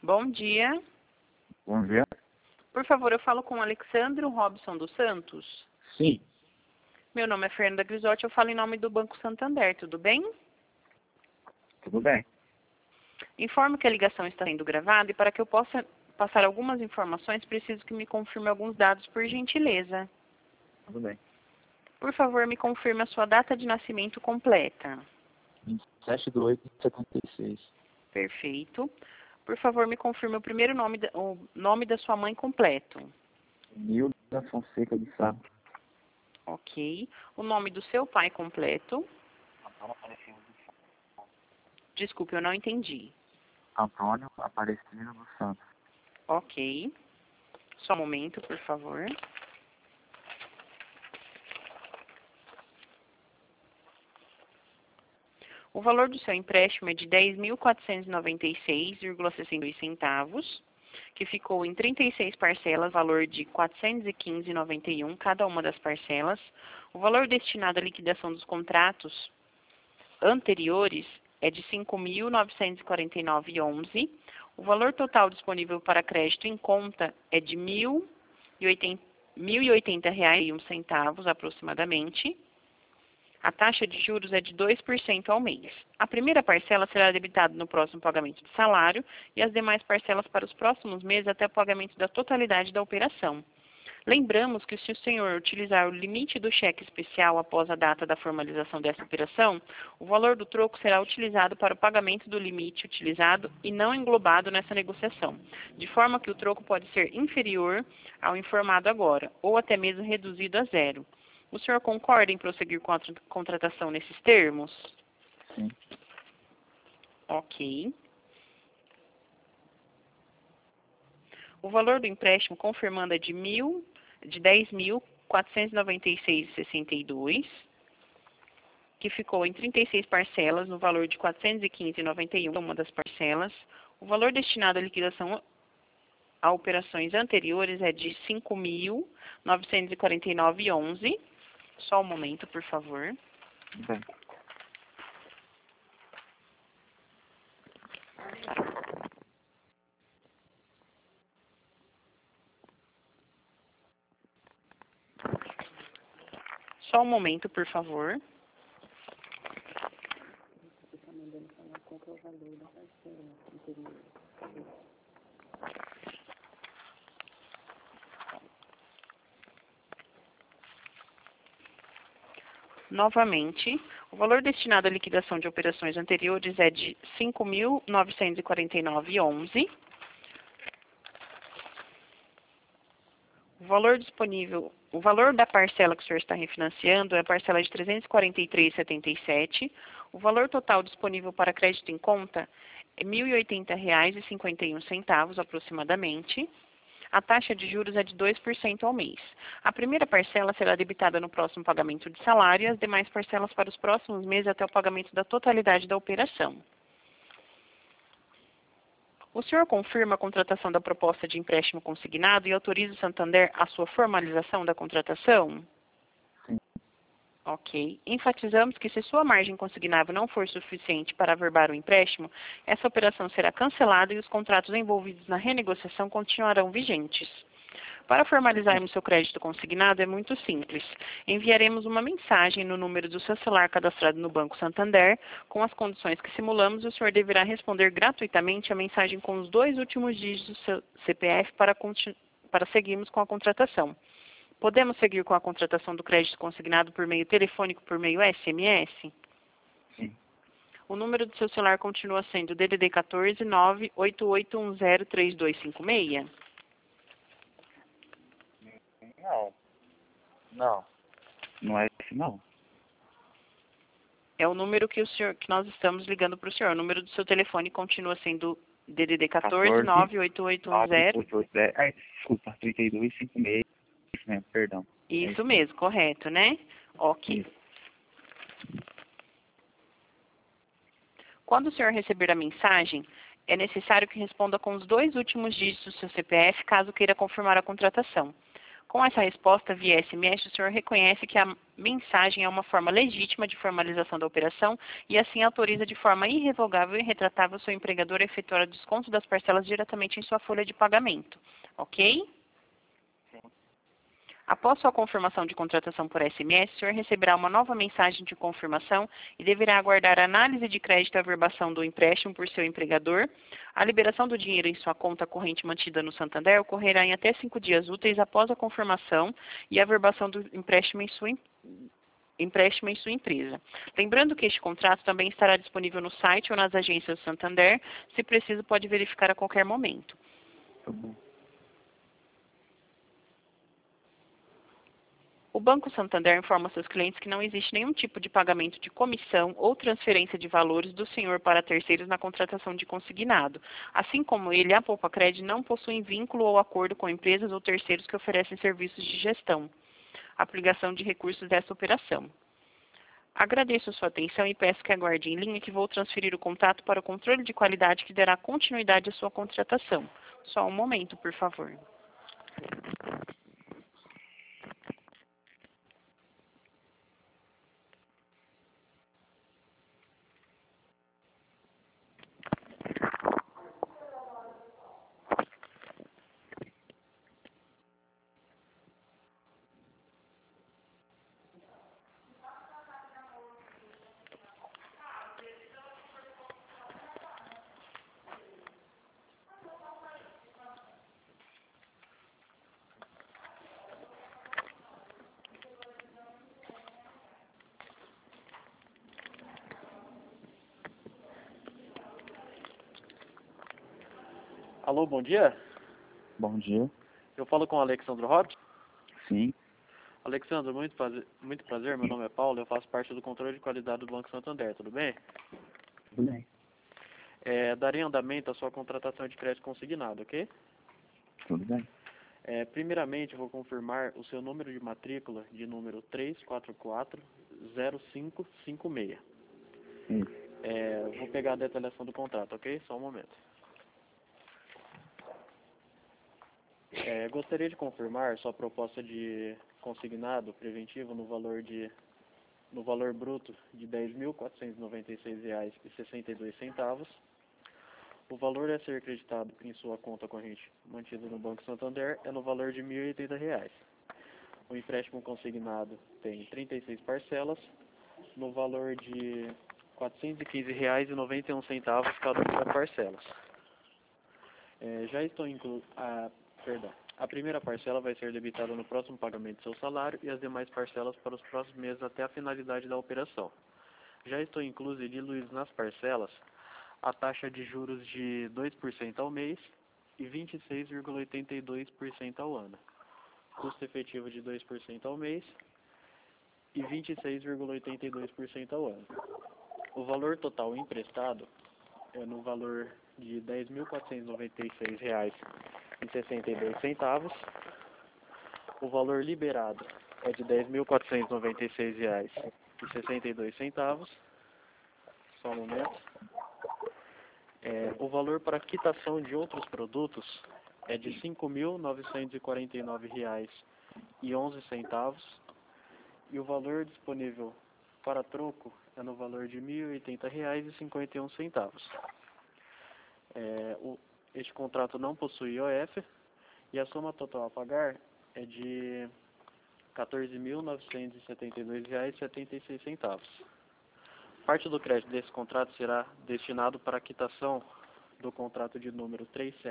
Bom dia. Bom dia. Por favor, eu falo com Alexandro Robson dos Santos. Sim. Meu nome é Fernanda Grisotti, eu falo em nome do Banco Santander, tudo bem? Tudo bem. Informo que a ligação está sendo gravada e para que eu possa passar algumas informações, preciso que me confirme alguns dados, por gentileza. Tudo bem. Por favor, me confirme a sua data de nascimento completa. 27/8/76. Perfeito. Por favor, me confirme o nome da sua mãe completo. Nilda Fonseca de Sá. Ok. O nome do seu pai completo. Desculpe, eu não entendi. Antônio Aparecido dos Santos. Ok. Só um momento, por favor. O valor do seu empréstimo é de R$ 10.496,62 centavos, que ficou em 36 parcelas, valor de R$ 415,91 cada uma das parcelas. O valor destinado à liquidação dos contratos anteriores é de R$ 5.949,11. O valor total disponível para crédito em conta é de R$ 1.080,01 aproximadamente. A taxa de juros é de 2% ao mês. A primeira parcela será debitada no próximo pagamento de salário e as demais parcelas para os próximos meses até o pagamento da totalidade da operação. Lembramos que se o senhor utilizar o limite do cheque especial após a data da formalização dessa operação, o valor do troco será utilizado para o pagamento do limite utilizado e não englobado nessa negociação, de forma que o troco pode ser inferior ao informado agora, ou até mesmo reduzido a zero. O senhor concorda em prosseguir com a contratação nesses termos? Sim. Ok. O valor do empréstimo confirmando é de R$ 10.496,62, que ficou em 36 parcelas, no valor de R$ 415,91, uma das parcelas. O valor destinado à liquidação a operações anteriores é de R$ 5.949,11. Só um momento, por favor. Tudo bem. Só um momento, por favor. Novamente, o valor destinado à liquidação de operações anteriores é de R$ 5.949,11. O valor da parcela que o senhor está refinanciando é a parcela de R$ 343,77. O valor total disponível para crédito em conta é R$ 1.080,51 aproximadamente. A taxa de juros é de 2% ao mês. A primeira parcela será debitada no próximo pagamento de salário e as demais parcelas para os próximos meses até o pagamento da totalidade da operação. O senhor confirma a contratação da proposta de empréstimo consignado e autoriza o Santander a sua formalização da contratação? Sim. Ok. Enfatizamos que se sua margem consignável não for suficiente para averbar o empréstimo, essa operação será cancelada e os contratos envolvidos na renegociação continuarão vigentes. Para formalizarmos seu crédito consignado é muito simples. Enviaremos uma mensagem no número do seu celular cadastrado no Banco Santander com as condições que simulamos e o senhor deverá responder gratuitamente a mensagem com os 2 últimos dígitos do seu CPF para seguirmos com a contratação. Podemos seguir com a contratação do crédito consignado por meio telefônico, por meio SMS? Sim. O número do seu celular continua sendo DDD 14 988103256? Não. Não. Não é esse, não. É o número que nós estamos ligando para o senhor. O número do seu telefone continua sendo DDD 14 98810. 98810. Desculpa, 3256. Isso mesmo, perdão. Isso mesmo, correto, né? Ok. Isso. Quando o senhor receber a mensagem, é necessário que responda com os 2 últimos dígitos do seu CPF, caso queira confirmar a contratação. Com essa resposta via SMS, o senhor reconhece que a mensagem é uma forma legítima de formalização da operação e assim autoriza de forma irrevogável e retratável o seu empregador a efetuar o desconto das parcelas diretamente em sua folha de pagamento. Ok? Após sua confirmação de contratação por SMS, o senhor receberá uma nova mensagem de confirmação e deverá aguardar a análise de crédito e averbação do empréstimo por seu empregador. A liberação do dinheiro em sua conta corrente mantida no Santander ocorrerá em até 5 dias úteis após a confirmação e a averbação do empréstimo em sua empresa. Lembrando que este contrato também estará disponível no site ou nas agências do Santander. Se preciso, pode verificar a qualquer momento. Tá bom. O Banco Santander informa seus clientes que não existe nenhum tipo de pagamento de comissão ou transferência de valores do senhor para terceiros na contratação de consignado. Assim como ele, a Poupacred não possui vínculo ou acordo com empresas ou terceiros que oferecem serviços de gestão, aplicação de recursos dessa operação. Agradeço a sua atenção e peço que aguarde em linha que vou transferir o contato para o controle de qualidade que dará continuidade à sua contratação. Só um momento, por favor. Alô, bom dia. Bom dia. Eu falo com o Alexandro Hobbs. Sim. Alexandro, muito prazer. Meu nome é Paulo. Eu faço parte do controle de qualidade do Banco Santander. Tudo bem? Tudo bem. Darei andamento à sua contratação de crédito consignado, ok? Tudo bem. Primeiramente, vou confirmar o seu número de matrícula de número 3440556. Isso. Vou pegar a detalhação do contrato, ok? Só um momento. Gostaria de confirmar sua proposta de consignado preventivo no valor bruto de R$ 10.496,62. O valor a ser acreditado em sua conta corrente mantida no Banco Santander é no valor de R$ 1.080. O empréstimo consignado tem 36 parcelas no valor de R$ 415,91 cada uma das parcelas. A primeira parcela vai ser debitada no próximo pagamento do seu salário e as demais parcelas para os próximos meses até a finalidade da operação. Já estão inclusos e diluídos nas parcelas a taxa de juros de 2% ao mês e 26,82% ao ano. Custo efetivo de 2% ao mês e 26,82% ao ano. O valor total emprestado é no valor de R$ 10.496,62. O valor liberado é de R$ 10.496,62. Só um momento. O valor para quitação de outros produtos é de R$ 5.949,11. E o valor disponível para troco é no valor de R$ 1.080,51. Este contrato não possui IOF e a soma total a pagar é de R$ 14.972,76. Parte do crédito desse contrato será destinado para a quitação do contrato de número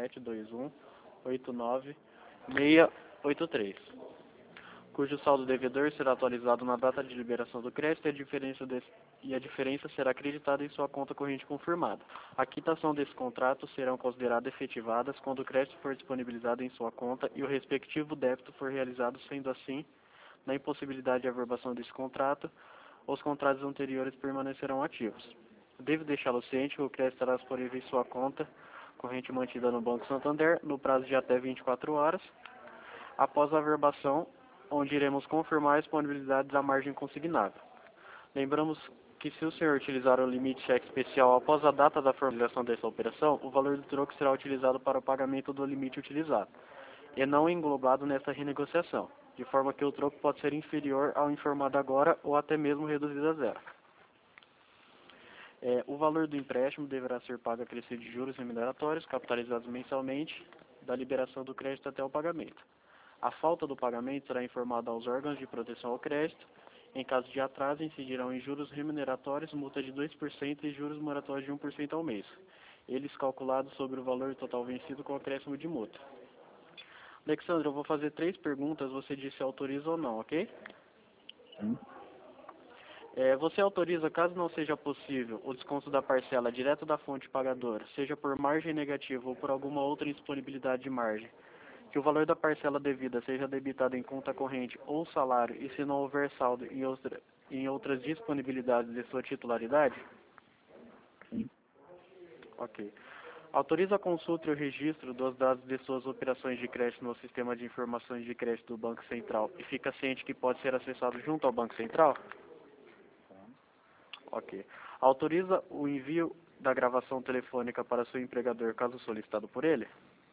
372189-683, cujo saldo devedor será atualizado na data de liberação do crédito e a diferença será acreditada em sua conta corrente confirmada. A quitação desse contrato serão consideradas efetivadas quando o crédito for disponibilizado em sua conta e o respectivo débito for realizado, sendo assim, na impossibilidade de averbação desse contrato, os contratos anteriores permanecerão ativos. Devo deixá-lo ciente que o crédito estará disponível em sua conta corrente mantida no Banco Santander no prazo de até 24 horas, após a averbação, onde iremos confirmar a disponibilidade da margem consignada. Lembramos que se o senhor utilizar o limite cheque especial após a data da formalização dessa operação, o valor do troco será utilizado para o pagamento do limite utilizado. e não englobado nessa renegociação, de forma que o troco pode ser inferior ao informado agora ou até mesmo reduzido a zero. O valor do empréstimo deverá ser pago a crescer de juros remuneratórios capitalizados mensalmente da liberação do crédito até o pagamento. A falta do pagamento será informada aos órgãos de proteção ao crédito. Em caso de atraso, incidirão em juros remuneratórios, multa de 2% e juros moratórios de 1% ao mês, eles calculados sobre o valor total vencido com acréscimo de multa. Alexandre, eu vou fazer 3 perguntas, você diz se autoriza ou não, ok? Sim. Você autoriza, caso não seja possível, o desconto da parcela direto da fonte pagadora, seja por margem negativa ou por alguma outra indisponibilidade de margem, que o valor da parcela devida seja debitado em conta corrente ou salário e se não houver saldo em outras disponibilidades de sua titularidade? Sim. Ok. Autoriza a consulta e o registro dos dados de suas operações de crédito no sistema de informações de crédito do Banco Central e fica ciente que pode ser acessado junto ao Banco Central? Ok. Autoriza o envio da gravação telefônica para seu empregador, caso solicitado por ele?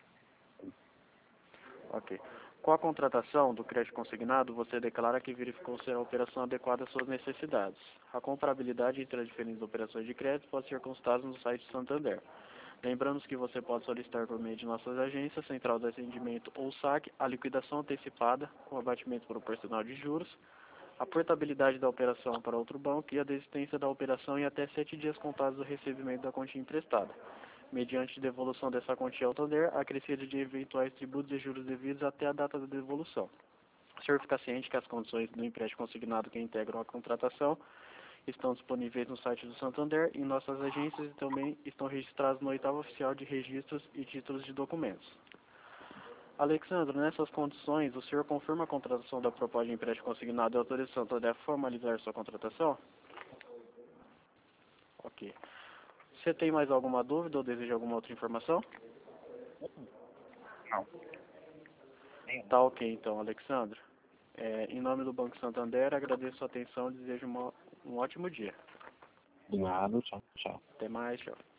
Ok. Com a contratação do crédito consignado, você declara que verificou ser a operação adequada às suas necessidades. A comparabilidade entre as diferentes operações de crédito pode ser consultada no site do Santander. Lembramos que você pode solicitar por meio de nossas agências, Central de Atendimento ou SAC, a liquidação antecipada com abatimento proporcional de juros, a portabilidade da operação para outro banco e a desistência da operação em até 7 dias contados do recebimento da quantia emprestada, mediante devolução dessa quantia ao Santander, acrescida de eventuais tributos e juros devidos até a data da devolução. O senhor fica ciente que as condições do empréstimo consignado que integram a contratação estão disponíveis no site do Santander e em nossas agências e também estão registradas no 8º Oficial de Registros e Títulos de Documentos. Alexandre, nessas condições, o senhor confirma a contratação da proposta de empréstimo consignado e autoriza o Santander a formalizar sua contratação? Ok. Você tem mais alguma dúvida ou deseja alguma outra informação? Não. Tá ok, então, Alexandre. Em nome do Banco Santander, agradeço a sua atenção e desejo um ótimo dia. De nada, tchau, tchau. Até mais, tchau.